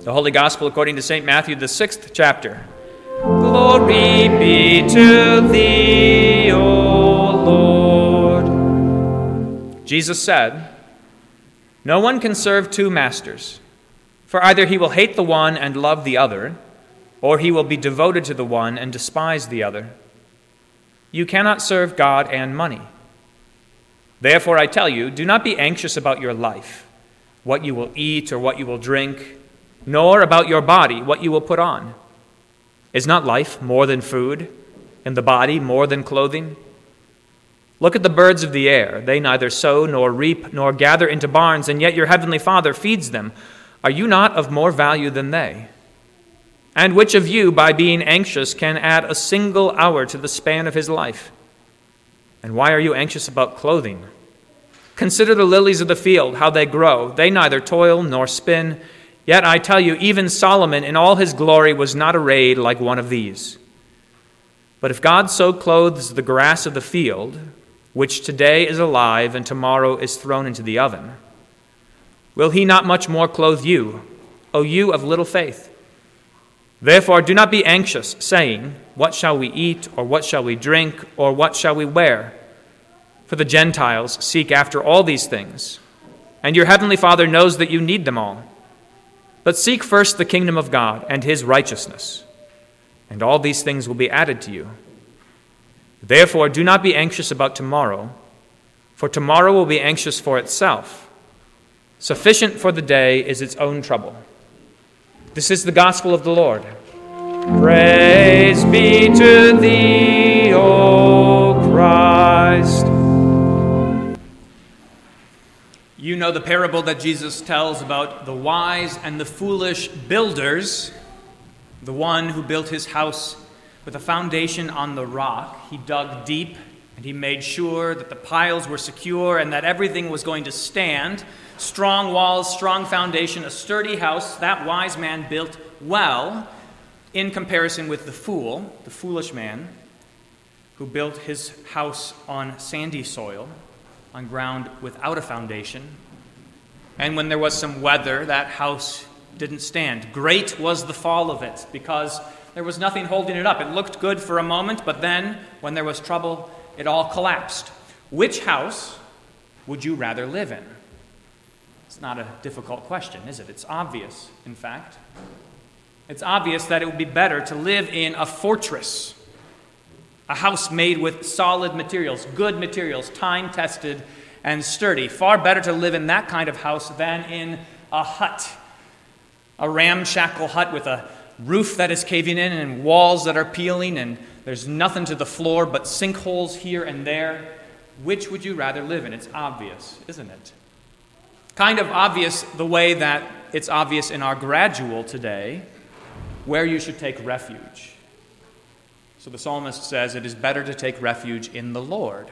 The Holy Gospel according to St. Matthew, the 6th chapter. Glory be to thee, O Lord. Jesus said, "No one can serve two masters, for either he will hate the one and love the other, or he will be devoted to the one and despise the other. You cannot serve God and money. Therefore I tell you, do not be anxious about your life, what you will eat or what you will drink, nor about your body, what you will put on. Is not life more than food, and the body more than clothing? Look at the birds of the air. They neither sow nor reap nor gather into barns, and yet your heavenly Father feeds them. Are you not of more value than they? And which of you, by being anxious, can add a single hour to the span of his life? And why are you anxious about clothing? Consider the lilies of the field, how they grow. They neither toil nor spin. Yet I tell you, even Solomon in all his glory was not arrayed like one of these. But if God so clothes the grass of the field, which today is alive and tomorrow is thrown into the oven, will he not much more clothe you, O you of little faith? Therefore do not be anxious, saying, what shall we eat, or what shall we drink, or what shall we wear? For the Gentiles seek after all these things, and your heavenly Father knows that you need them all. But seek first the kingdom of God and his righteousness, and all these things will be added to you. Therefore do not be anxious about tomorrow, for tomorrow will be anxious for itself. Sufficient for the day is its own trouble." This is the gospel of the Lord. Praise be to thee, O Christ. You know the parable that Jesus tells about the wise and the foolish builders. The one who built his house with a foundation on the rock. He dug deep and he made sure that the piles were secure and that everything was going to stand. Strong walls, strong foundation, a sturdy house. That wise man built well in comparison with the foolish man, who built his house on sandy soil, on ground without a foundation. And when there was some weather, that house didn't stand. Great was the fall of it, because there was nothing holding it up. It looked good for a moment, but then, when there was trouble, it all collapsed. Which house would you rather live in? It's not a difficult question, is it? It's obvious, in fact. It's obvious that it would be better to live in a fortress, a house made with solid materials, good materials, time-tested and sturdy. Far better to live in that kind of house than in a hut, a ramshackle hut with a roof that is caving in and walls that are peeling, and there's nothing to the floor but sinkholes here and there. Which would you rather live in? It's obvious, isn't it? Kind of obvious the way that it's obvious in our gradual today where you should take refuge. So the psalmist says it is better to take refuge in the Lord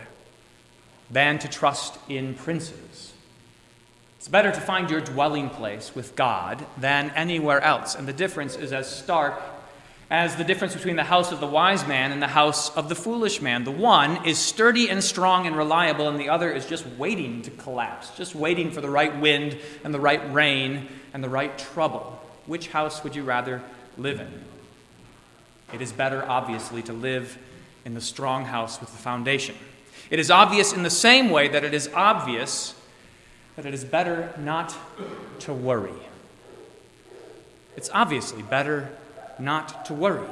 than to trust in princes. It's better to find your dwelling place with God than anywhere else. And the difference is as stark as the difference between the house of the wise man and the house of the foolish man. The one is sturdy and strong and reliable, and the other is just waiting to collapse, just waiting for the right wind and the right rain and the right trouble. Which house would you rather live in? It is better, obviously, to live in the strong house with the foundation. It is obvious in the same way that it is obvious that it is better not to worry. It's obviously better not to worry.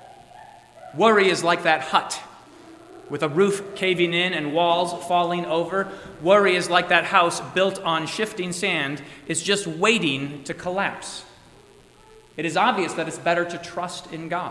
Worry is like that hut with a roof caving in and walls falling over. Worry is like that house built on shifting sand. It's just waiting to collapse. It is obvious that it's better to trust in God,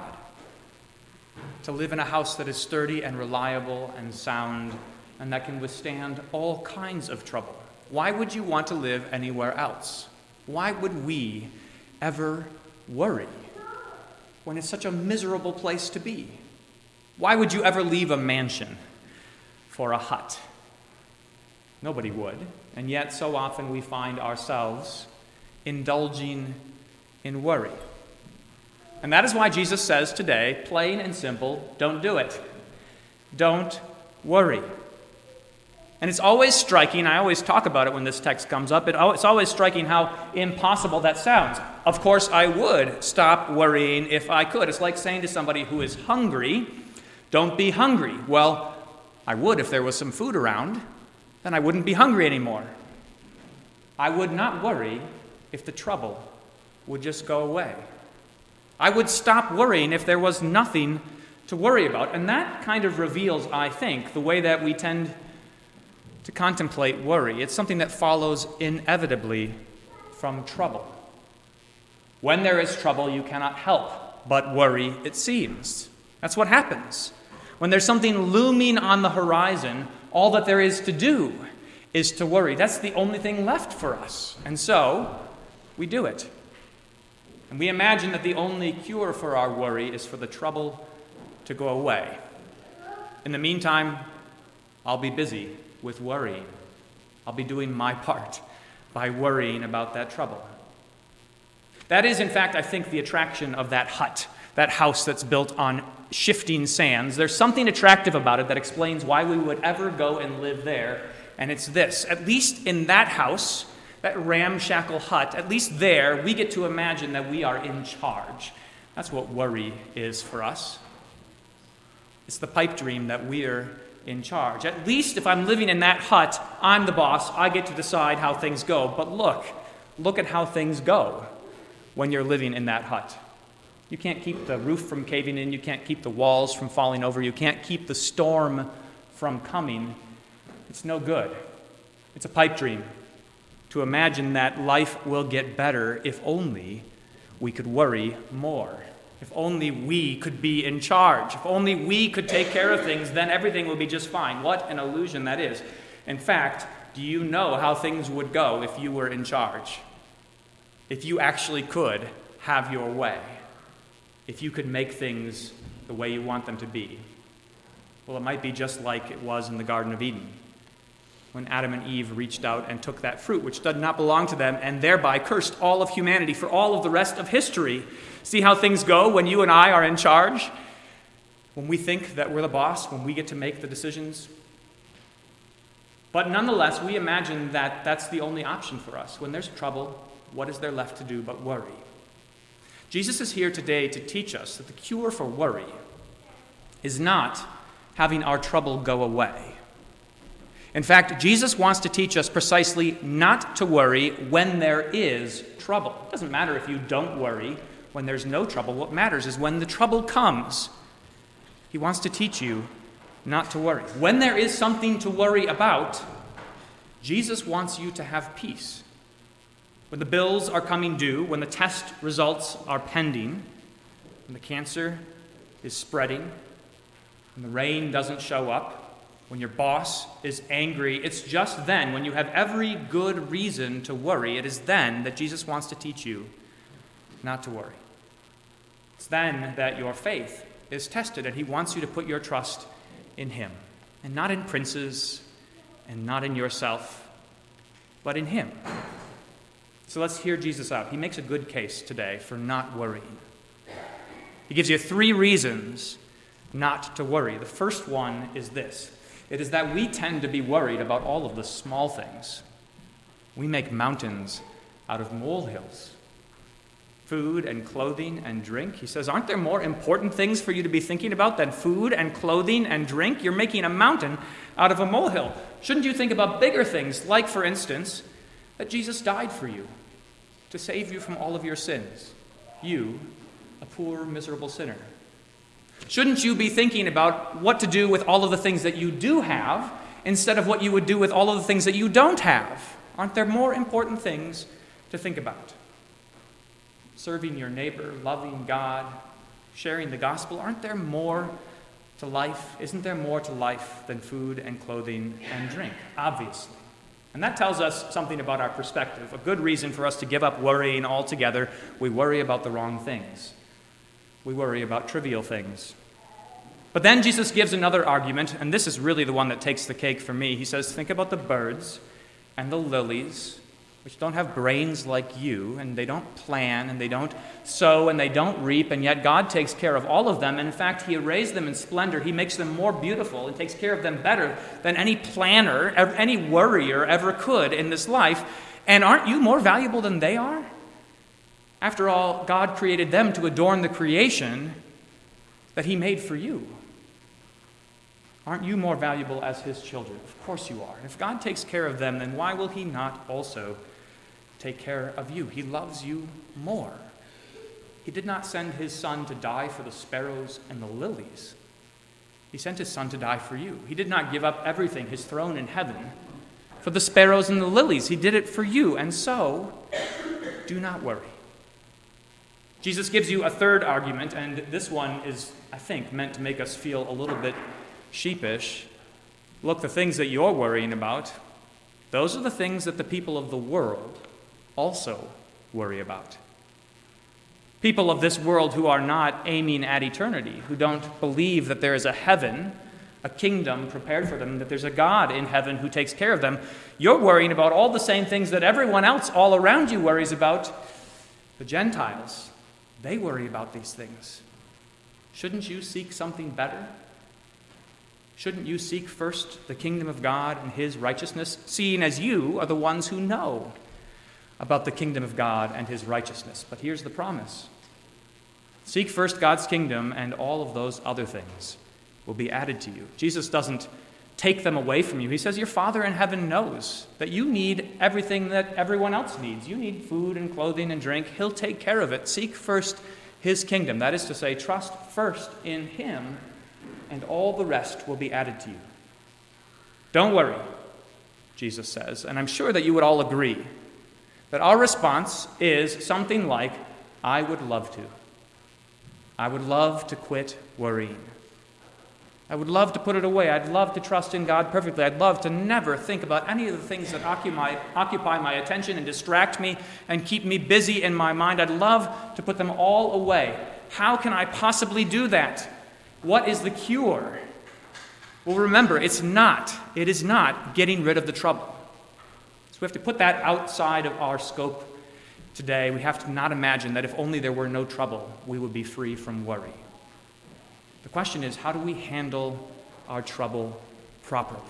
to live in a house that is sturdy and reliable and sound and that can withstand all kinds of trouble. Why would you want to live anywhere else? Why would we ever worry when it's such a miserable place to be? Why would you ever leave a mansion for a hut? Nobody would. And yet so often we find ourselves indulging in worry. And that is why Jesus says today, plain and simple, don't do it. Don't worry. And it's always striking, I always talk about it when this text comes up, it's always striking how impossible that sounds. Of course, I would stop worrying if I could. It's like saying to somebody who is hungry, don't be hungry. Well, I would if there was some food around, then I wouldn't be hungry anymore. I would not worry if the trouble would just go away. I would stop worrying if there was nothing to worry about. And that kind of reveals, I think, the way that we tend to contemplate worry. It's something that follows inevitably from trouble. When there is trouble, you cannot help but worry, it seems. That's what happens. When there's something looming on the horizon, all that there is to do is to worry. That's the only thing left for us. And so, we do it. And we imagine that the only cure for our worry is for the trouble to go away. In the meantime, I'll be busy with worrying. I'll be doing my part by worrying about that trouble. That is, in fact, I think, the attraction of that hut, that house that's built on shifting sands. There's something attractive about it that explains why we would ever go and live there, and it's this. At least in that house, that ramshackle hut, at least there, we get to imagine that we are in charge. That's what worry is for us. It's the pipe dream that we're in charge. At least if I'm living in that hut, I'm the boss. I get to decide how things go. But look at how things go when you're living in that hut. You can't keep the roof from caving in. You can't keep the walls from falling over. You can't keep the storm from coming. It's no good. It's a pipe dream to imagine that life will get better if only we could worry more. If only we could be in charge. If only we could take care of things, then everything would be just fine. What an illusion that is. In fact, do you know how things would go if you were in charge? If you actually could have your way. If you could make things the way you want them to be. Well, it might be just like it was in the Garden of Eden, when Adam and Eve reached out and took that fruit which did not belong to them and thereby cursed all of humanity for all of the rest of history. See how things go when you and I are in charge? When we think that we're the boss, when we get to make the decisions? But nonetheless, we imagine that that's the only option for us. When there's trouble, what is there left to do but worry? Jesus is here today to teach us that the cure for worry is not having our trouble go away. In fact, Jesus wants to teach us precisely not to worry when there is trouble. It doesn't matter if you don't worry when there's no trouble. What matters is when the trouble comes. He wants to teach you not to worry. When there is something to worry about, Jesus wants you to have peace. When the bills are coming due, when the test results are pending, when the cancer is spreading, when the rain doesn't show up, when your boss is angry, it's just then, when you have every good reason to worry, it is then that Jesus wants to teach you not to worry. It's then that your faith is tested, and he wants you to put your trust in him, and not in princes, and not in yourself, but in him. So let's hear Jesus out. He makes a good case today for not worrying. He gives you 3 reasons not to worry. The first one is this. It is that we tend to be worried about all of the small things. We make mountains out of molehills. Food and clothing and drink. He says, aren't there more important things for you to be thinking about than food and clothing and drink? You're making a mountain out of a molehill. Shouldn't you think about bigger things, like, for instance, that Jesus died for you to save you from all of your sins? You, a poor, miserable sinner. Shouldn't you be thinking about what to do with all of the things that you do have instead of what you would do with all of the things that you don't have? Aren't there more important things to think about? Serving your neighbor, loving God, sharing the gospel. Aren't there more to life? Isn't there more to life than food and clothing and drink? Obviously. And that tells us something about our perspective. A good reason for us to give up worrying altogether. We worry about the wrong things. We worry about trivial things. But then Jesus gives another argument, and this is really the one that takes the cake for me. He says, think about the birds and the lilies which don't have brains like you, and they don't plan, and they don't sow, and they don't reap, and yet God takes care of all of them. And in fact, He arrays them in splendor. He makes them more beautiful and takes care of them better than any planner, any worrier ever could in this life. And aren't you more valuable than they are? After all, God created them to adorn the creation that He made for you. Aren't you more valuable as His children? Of course you are. And if God takes care of them, then why will He not also take care of you? He loves you more. He did not send His Son to die for the sparrows and the lilies. He sent His Son to die for you. He did not give up everything, His throne in heaven, for the sparrows and the lilies. He did it for you. And so, do not worry. Jesus gives you a third argument, and this one is, I think, meant to make us feel a little bit sheepish. Look, the things that you're worrying about, those are the things that the people of the world also worry about. People of this world who are not aiming at eternity, who don't believe that there is a heaven, a kingdom prepared for them, that there's a God in heaven who takes care of them. You're worrying about all the same things that everyone else all around you worries about. The Gentiles, they worry about these things. Shouldn't you seek something better? Shouldn't you seek first the kingdom of God and His righteousness, seeing as you are the ones who know about the kingdom of God and His righteousness? But here's the promise. Seek first God's kingdom, and all of those other things will be added to you. Jesus doesn't take them away from you. He says your Father in heaven knows that you need everything that everyone else needs. You need food and clothing and drink. He'll take care of it. Seek first His kingdom. That is to say, trust first in Him, and all the rest will be added to you. Don't worry, Jesus says, and I'm sure that you would all agree that our response is something like, I would love to. I would love to quit worrying. I would love to put it away. I'd love to trust in God perfectly. I'd love to never think about any of the things that occupy my attention and distract me and keep me busy in my mind. I'd love to put them all away. How can I possibly do that? What is the cure? Well, remember, it is not getting rid of the trouble. So we have to put that outside of our scope today. We have to not imagine that if only there were no trouble, we would be free from worry. The question is, how do we handle our trouble properly?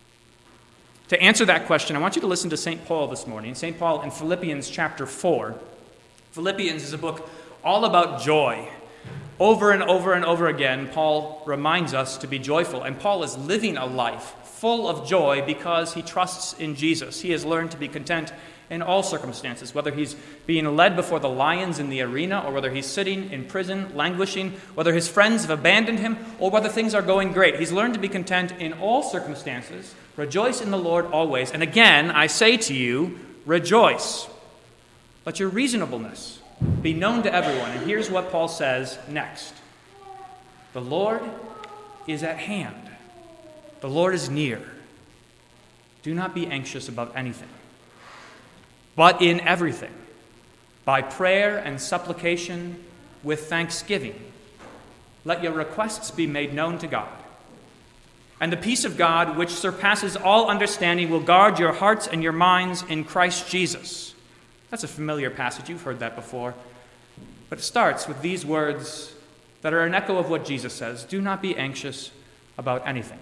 To answer that question, I want you to listen to St. Paul this morning. St. Paul in Philippians chapter 4. Philippians is a book all about joy. Over and over and over again, Paul reminds us to be joyful. And Paul is living a life full of joy because he trusts in Jesus. He has learned to be content in all circumstances, whether he's being led before the lions in the arena, or whether he's sitting in prison, languishing, whether his friends have abandoned him, or whether things are going great. He's learned to be content in all circumstances. Rejoice in the Lord always. And again, I say to you, rejoice. Let your reasonableness be known to everyone. And here's what Paul says next. The Lord is at hand. The Lord is near. Do not be anxious about anything, but in everything, by prayer and supplication with thanksgiving, let your requests be made known to God. And the peace of God, which surpasses all understanding, will guard your hearts and your minds in Christ Jesus. That's a familiar passage. You've heard that before. But it starts with these words that are an echo of what Jesus says. Do not be anxious about anything.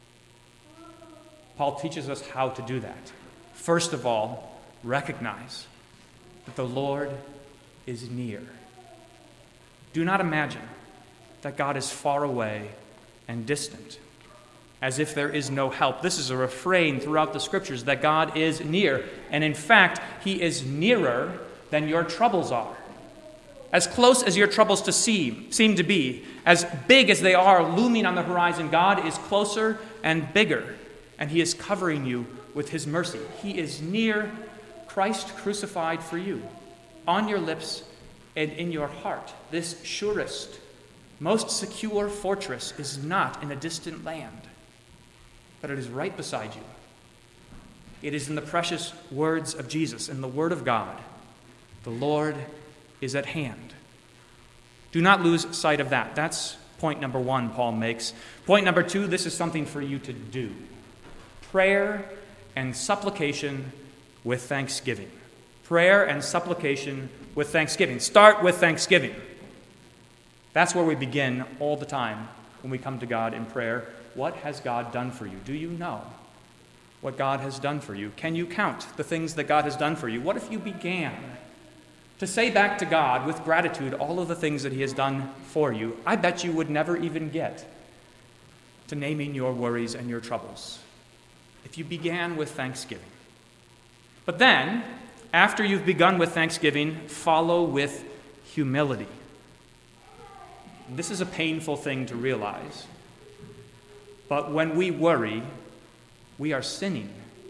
Paul teaches us how to do that. First of all, recognize that the Lord is near. Do not imagine that God is far away and distant, as if there is no help. This is a refrain throughout the Scriptures, that God is near. And in fact, He is nearer than your troubles are. As close as your troubles seem to be, as big as they are looming on the horizon, God is closer and bigger, and He is covering you with His mercy. He is near, Christ crucified for you, on your lips and in your heart. This surest, most secure fortress is not in a distant land, but it is right beside you. It is in the precious words of Jesus, in the Word of God. The Lord is at hand. Do not lose sight of that. That's point number one Paul makes. Point number two, this is something for you to do. Prayer and supplication with thanksgiving. Prayer and supplication with thanksgiving. Start with thanksgiving. That's where we begin all the time when we come to God in prayer. What has God done for you? Do you know what God has done for you? Can you count the things that God has done for you? What if you began to say back to God with gratitude all of the things that he has done for you? I bet you would never even get to naming your worries and your troubles if you began with thanksgiving. But then, after you've begun with thanksgiving, follow with humility. This is a painful thing to realize. But when we worry, we are sinning.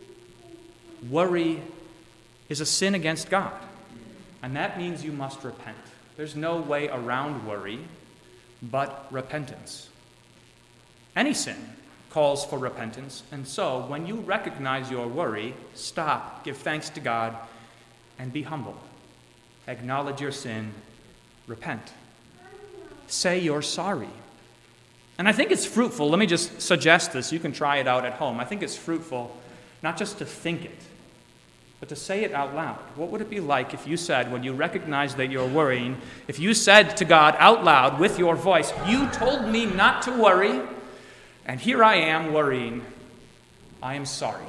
Worry is a sin against God. And that means you must repent. There's no way around worry but repentance. Any sin calls for repentance. And so, when you recognize your worry, stop, give thanks to God, and be humble. Acknowledge your sin, repent. Say you're sorry. And I think it's fruitful. Let me just suggest this. You can try it out at home. I think it's fruitful not just to think it, but to say it out loud. What would it be like if you said, when you recognize that you're worrying, if you said to God out loud with your voice, "You told me not to worry, and here I am worrying. I am sorry."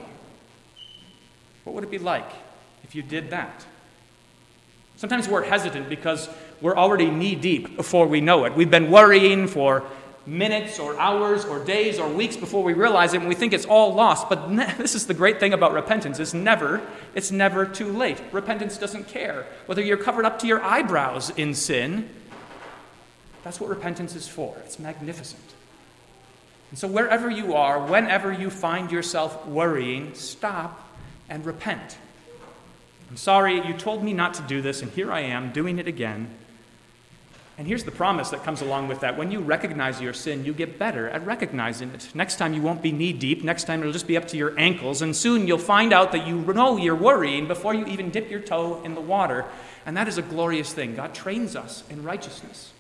What would it be like if you did that? Sometimes we're hesitant because we're already knee-deep before we know it. We've been worrying for minutes or hours or days or weeks before we realize it, and we think it's all lost. But this is the great thing about repentance. It's never too late. Repentance doesn't care whether you're covered up to your eyebrows in sin. That's what repentance is for. It's magnificent. And so wherever you are, whenever you find yourself worrying, stop and repent. I'm sorry, you told me not to do this, and here I am doing it again. And here's the promise that comes along with that. When you recognize your sin, you get better at recognizing it. Next time you won't be knee-deep. Next time it'll just be up to your ankles. And soon you'll find out that you know you're worrying before you even dip your toe in the water. And that is a glorious thing. God trains us in righteousness.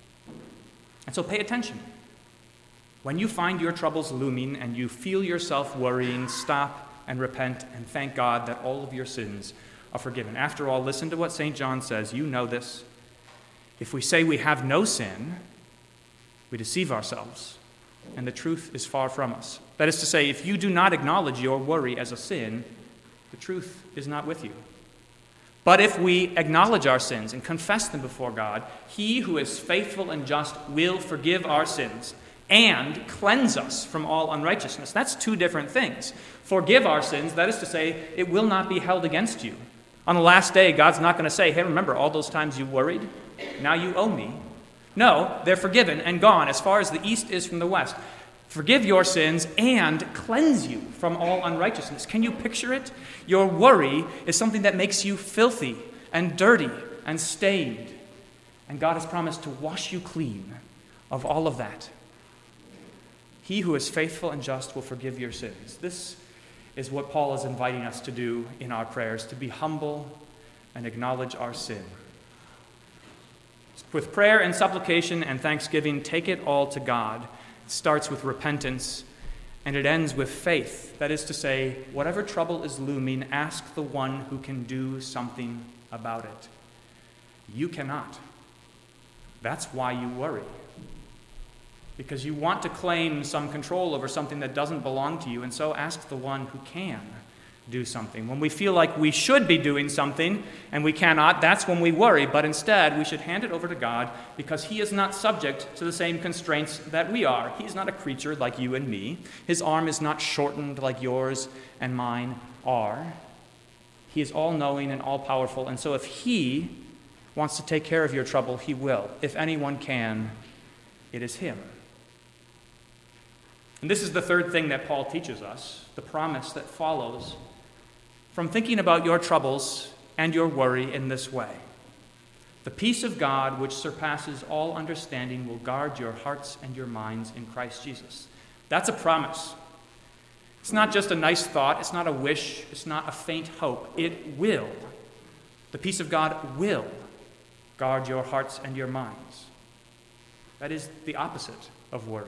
And so pay attention. When you find your troubles looming and you feel yourself worrying, stop and repent and thank God that all of your sins are forgiven. After all, listen to what St. John says. You know this. If we say we have no sin, we deceive ourselves, and the truth is far from us. That is to say, if you do not acknowledge your worry as a sin, the truth is not with you. But if we acknowledge our sins and confess them before God, he who is faithful and just will forgive our sins and cleanse us from all unrighteousness. That's two different things. Forgive our sins, that is to say, it will not be held against you. On the last day, God's not going to say, "Hey, remember all those times you worried? Now you owe me." No, they're forgiven and gone as far as the east is from the west. Forgive your sins and cleanse you from all unrighteousness. Can you picture it? Your worry is something that makes you filthy and dirty and stained. And God has promised to wash you clean of all of that. He who is faithful and just will forgive your sins. This is what Paul is inviting us to do in our prayers, to be humble and acknowledge our sin. With prayer and supplication and thanksgiving, take it all to God. It starts with repentance, and it ends with faith. That is to say, whatever trouble is looming, ask the one who can do something about it. You cannot. That's why you worry. Because you want to claim some control over something that doesn't belong to you, and so ask the one who can do something. When we feel like we should be doing something and we cannot, that's when we worry. But instead, we should hand it over to God because he is not subject to the same constraints that we are. He's not a creature like you and me. His arm is not shortened like yours and mine are. He is all-knowing and all-powerful. And so if he wants to take care of your trouble, he will. If anyone can, it is him. And this is the third thing that Paul teaches us, the promise that follows from thinking about your troubles and your worry in this way. The peace of God, which surpasses all understanding, will guard your hearts and your minds in Christ Jesus. That's a promise. It's not just a nice thought. It's not a wish. It's not a faint hope. It will. The peace of God will guard your hearts and your minds. That is the opposite of worry.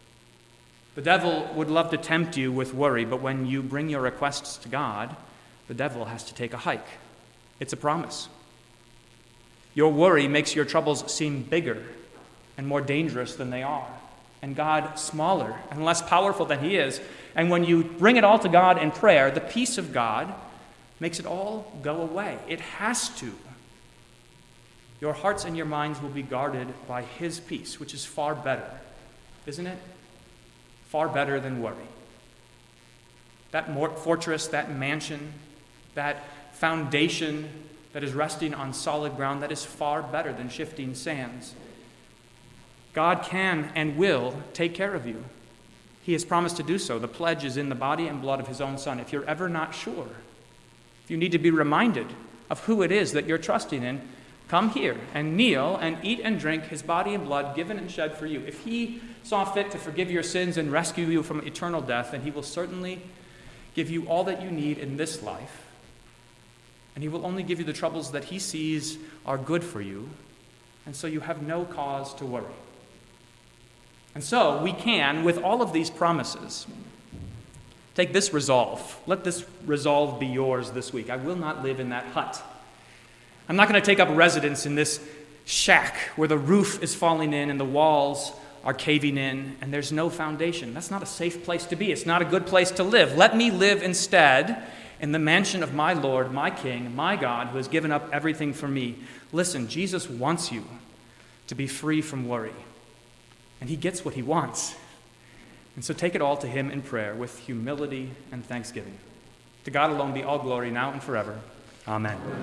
The devil would love to tempt you with worry, but when you bring your requests to God, the devil has to take a hike. It's a promise. Your worry makes your troubles seem bigger and more dangerous than they are, and God smaller and less powerful than he is. And when you bring it all to God in prayer, the peace of God makes it all go away. It has to. Your hearts and your minds will be guarded by his peace, which is far better, isn't it? Far better than worry. That fortress, that mansion, that foundation that is resting on solid ground, that is far better than shifting sands. God can and will take care of you. He has promised to do so. The pledge is in the body and blood of his own Son. If you're ever not sure, if you need to be reminded of who it is that you're trusting in, come here and kneel and eat and drink his body and blood given and shed for you. If he saw fit to forgive your sins and rescue you from eternal death, then he will certainly give you all that you need in this life. And he will only give you the troubles that he sees are good for you, and so you have no cause to worry. And so we can, with all of these promises, take this resolve. Let this resolve be yours this week. I will not live in that hut. I'm not going to take up residence in this shack where the roof is falling in and the walls are caving in and there's no foundation. That's not a safe place to be. It's not a good place to live. Let me live instead in the mansion of my Lord, my King, my God, who has given up everything for me. Listen, Jesus wants you to be free from worry. And he gets what he wants. And so take it all to him in prayer with humility and thanksgiving. To God alone be all glory now and forever. Amen.